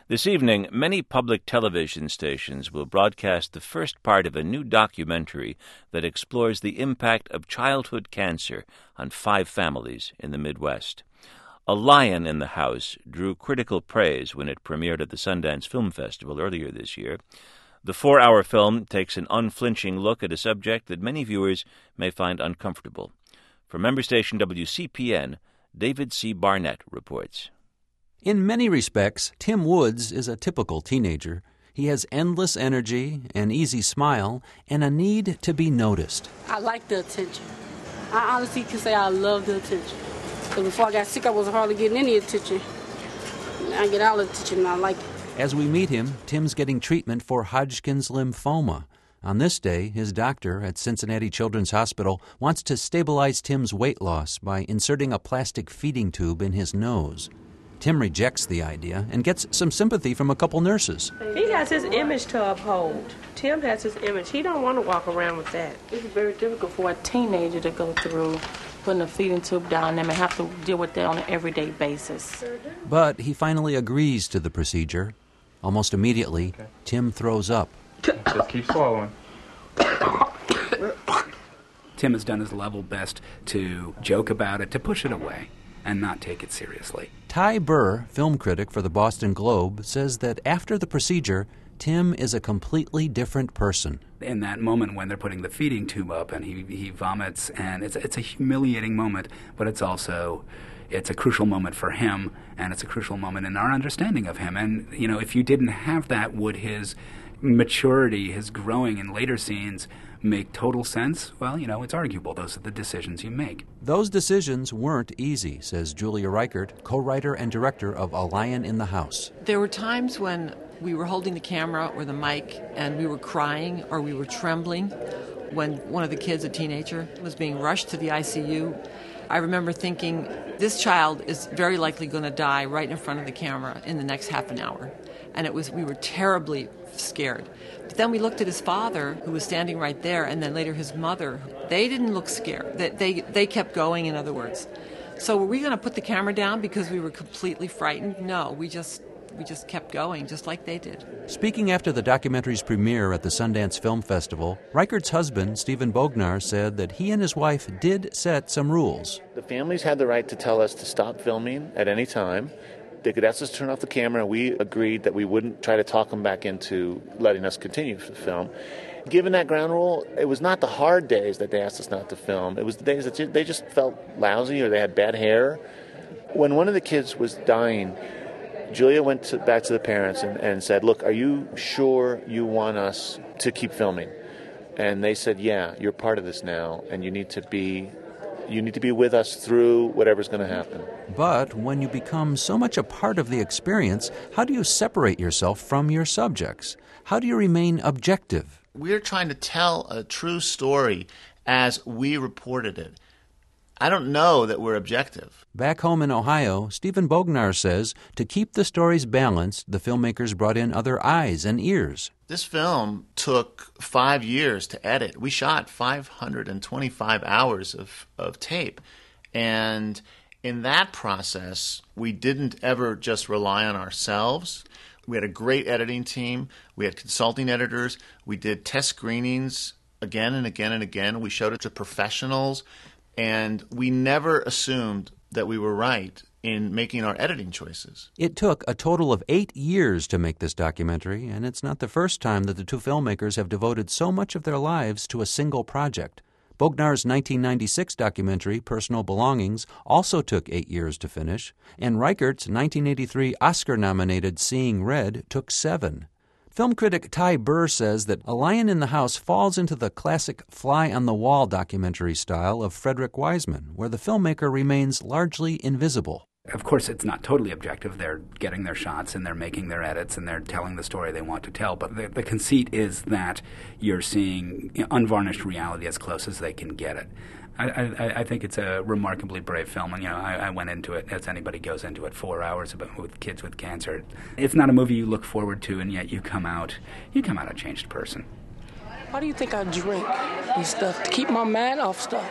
This evening, many public television stations will broadcast the first part of a new documentary that explores the impact of childhood cancer on 5 families in the Midwest. A Lion in the House drew critical praise when it premiered at the Sundance Film Festival earlier this year. The 4-hour film takes an unflinching look at a subject that many viewers may find uncomfortable. From member station WCPN, David C. Barnett reports. In many respects, Tim Woods is a typical teenager. He has endless energy, an easy smile, and a need to be noticed. I like the attention. I honestly can say I love the attention. Because before I got sick, I wasn't hardly getting any attention. I get all the attention, and I like it. As we meet him, Tim's getting treatment for Hodgkin's lymphoma. On this day, his doctor at Cincinnati Children's Hospital wants to stabilize Tim's weight loss by inserting a plastic feeding tube in his nose. Tim rejects the idea and gets some sympathy from a couple nurses. He has his image to uphold. Tim has his image. He don't want to walk around with that. It's very difficult for a teenager to go through putting a feeding tube down them and have to deal with that on an everyday basis. But he finally agrees to the procedure. Almost immediately, Tim throws up. Just keep swallowing. Tim has done his level best to joke about it, to push it away, and not take it seriously. Ty Burr, film critic for the Boston Globe, says that after the procedure, Tim is a completely different person. In that moment when they're putting the feeding tube up and he vomits, and it's a humiliating moment, but it's a crucial moment for him, and it's a crucial moment in our understanding of him. And, if you didn't have that, would his maturity, his growing in later scenes make total sense? Well, it's arguable. Those are the decisions you make. Those decisions weren't easy, says Julia Reichert, co-writer and director of A Lion in the House. There were times when we were holding the camera or the mic and we were crying or we were trembling when one of the kids, a teenager, was being rushed to the ICU. I remember thinking, this child is very likely going to die right in front of the camera in the next half an hour. And we were terribly scared. But then we looked at his father, who was standing right there, and then later his mother. They didn't look scared. They kept going, in other words. So were we going to put the camera down because we were completely frightened? No, we just kept going, just like they did. Speaking after the documentary's premiere at the Sundance Film Festival, Reichert's husband, Stephen Bognar, said that he and his wife did set some rules. The families had the right to tell us to stop filming at any time. They could ask us to turn off the camera. We agreed that we wouldn't try to talk them back into letting us continue to film. Given that ground rule, it was not the hard days that they asked us not to film. It was the days that they just felt lousy or they had bad hair. When one of the kids was dying, Julia went back to the parents and said, look, are you sure you want us to keep filming? And they said, yeah, you're part of this now, and you need to be with us through whatever's going to happen. But when you become so much a part of the experience, how do you separate yourself from your subjects? How do you remain objective? We're trying to tell a true story as we reported it. I don't know that we're objective. Back home in Ohio, Stephen Bognar says to keep the stories balanced, the filmmakers brought in other eyes and ears. This film took 5 years to edit. We shot 525 hours of tape. And in that process, we didn't ever just rely on ourselves. We had a great editing team. We had consulting editors. We did test screenings again and again and again. We showed it to professionals. And we never assumed that we were right in making our editing choices. It took a total of 8 years to make this documentary, and it's not the first time that the two filmmakers have devoted so much of their lives to a single project. Bognar's 1996 documentary, Personal Belongings, also took 8 years to finish, and Reichert's 1983 Oscar-nominated Seeing Red took 7. Film critic Ty Burr says that A Lion in the House falls into the classic fly-on-the-wall documentary style of Frederick Wiseman, where the filmmaker remains largely invisible. Of course, it's not totally objective. They're getting their shots and they're making their edits and they're telling the story they want to tell. But the conceit is that you're seeing unvarnished reality as close as they can get it. I think it's a remarkably brave film, and I went into it, as anybody goes into it, 4 hours with kids with cancer. It's not a movie you look forward to, and yet you come out a changed person. Why do you think I drink and stuff? To keep my mind off stuff.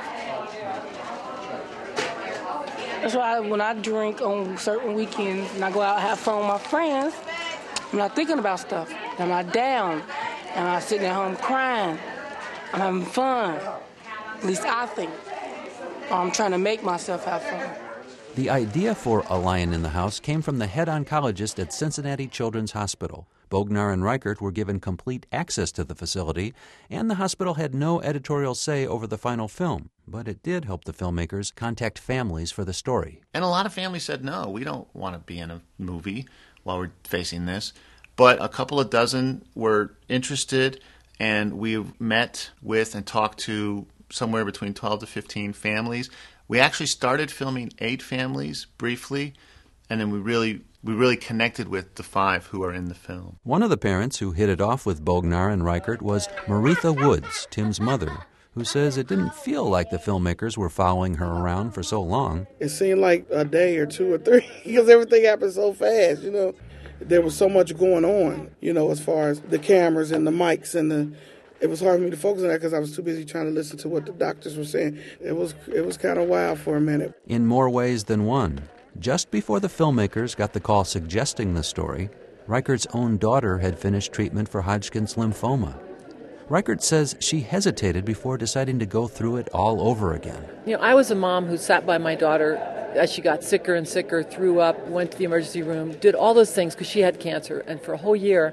That's why when I drink on certain weekends and I go out and have fun with my friends, I'm not thinking about stuff. I'm not down. I'm not sitting at home crying. I'm having fun. At least I think. Or I'm trying to make myself have fun. The idea for A Lion in the House came from the head oncologist at Cincinnati Children's Hospital. Bognar and Reichert were given complete access to the facility, and the hospital had no editorial say over the final film. But it did help the filmmakers contact families for the story. And a lot of families said, no, we don't want to be in a movie while we're facing this. But a couple of dozen were interested, and we met with and talked to somewhere between 12 to 15 families. We actually started filming 8 families briefly, and then we really connected with the 5 who are in the film. One of the parents who hit it off with Bognar and Reichert was Maritha Woods, Tim's mother, who says it didn't feel like the filmmakers were following her around for so long. It seemed like a day or 2 or 3 because everything happened so fast, you know. There was so much going on, you know, as far as the cameras and the mics and it was hard for me to focus on that because I was too busy trying to listen to what the doctors were saying. It was kind of wild for a minute. In more ways than one. Just before the filmmakers got the call suggesting the story, Reichert's own daughter had finished treatment for Hodgkin's lymphoma. Reichert says she hesitated before deciding to go through it all over again. You know, I was a mom who sat by my daughter as she got sicker and sicker, threw up, went to the emergency room, did all those things because she had cancer. And for a whole year,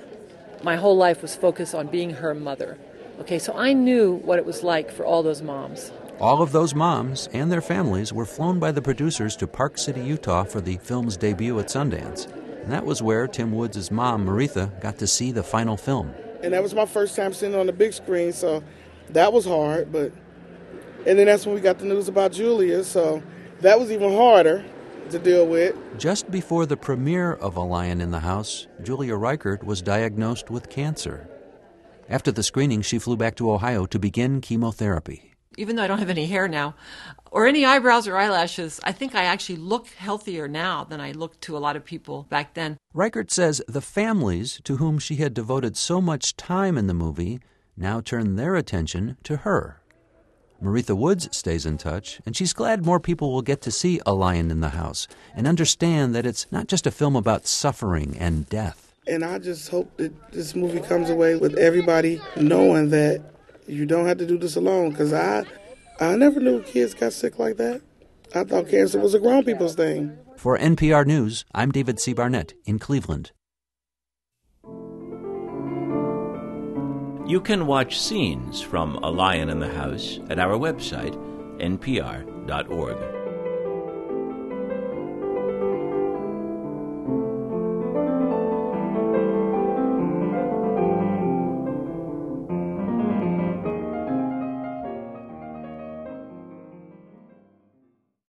my whole life was focused on being her mother. Okay, so I knew what it was like for all those moms. All of those moms and their families were flown by the producers to Park City, Utah for the film's debut at Sundance. And that was where Tim Woods' mom, Maritha, got to see the final film. And that was my first time sitting on the big screen, so that was hard. And then that's when we got the news about Julia, so that was even harder to deal with. Just before the premiere of A Lion in the House, Julia Reichert was diagnosed with cancer. After the screening, she flew back to Ohio to begin chemotherapy. Even though I don't have any hair now, or any eyebrows or eyelashes, I think I actually look healthier now than I looked to a lot of people back then. Reichert says the families to whom she had devoted so much time in the movie now turn their attention to her. Maritha Woods stays in touch, and she's glad more people will get to see A Lion in the House and understand that it's not just a film about suffering and death. And I just hope that this movie comes away with everybody knowing that you don't have to do this alone, because I never knew kids got sick like that. I thought cancer was a grown people's thing. For NPR News, I'm David C. Barnett in Cleveland. You can watch scenes from A Lion in the House at our website, npr.org.